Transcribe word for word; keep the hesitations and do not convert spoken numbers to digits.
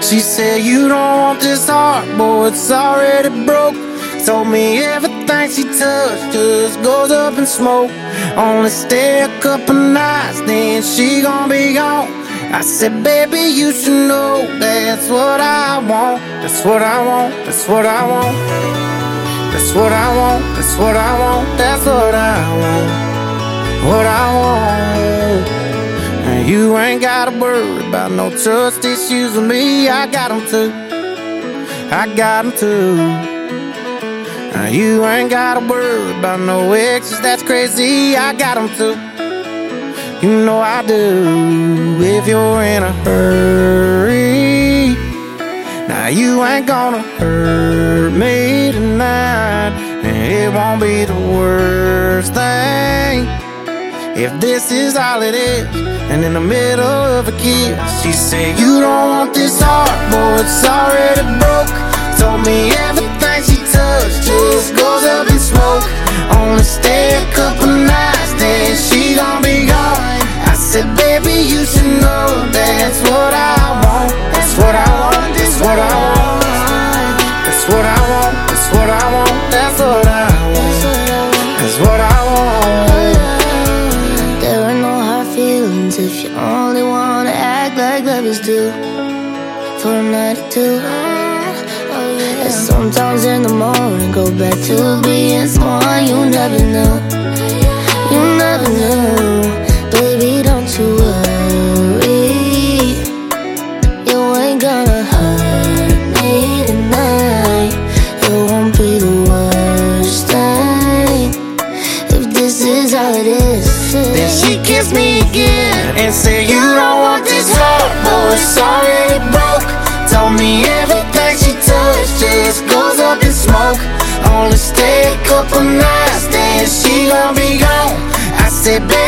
She said, you don't want this heart, boy, it's already broke. Told me everything she touched just goes up in smoke. Only stay a couple nights, then she gon' be gone. I said, baby, you should know that's what I want. That's what I want, that's what I want. That's what I want, that's what I want. That's what I want, what I want. And you ain't gotta worry about no trust issues with me. I got them too, I got them too. Now you ain't gotta worry about no exes, that's crazy. I got them too, you know I do. If you're in a hurry, now you ain't gonna hurt me tonight. And it won't be the worst thing if this is all it is. And in the middle of a kiss, she said, you don't want this heart, boy, it's already broke. Told me everything she touched just goes up in smoke. Only stay a couple nights, then she gon' be gone. I said, baby, you should know that's what I want. That's what I want, that's what I want. That's what I want, that's what I want. That's what I want, that's what I want. There are no hard feelings if you only wanna act like lovers do for a night or two. And sometimes in the morning go back to being someone you never knew. You never knew. Baby, don't you worry, you ain't gonna hurt me tonight. It won't be the worst thing if this is all it is. Then she kissed me again and said, you don't want this heart, boy, it's already broke. Told me everything she touched just goes up in smoke. Only stay a couple nights, then she gon' be gone. I said, baby,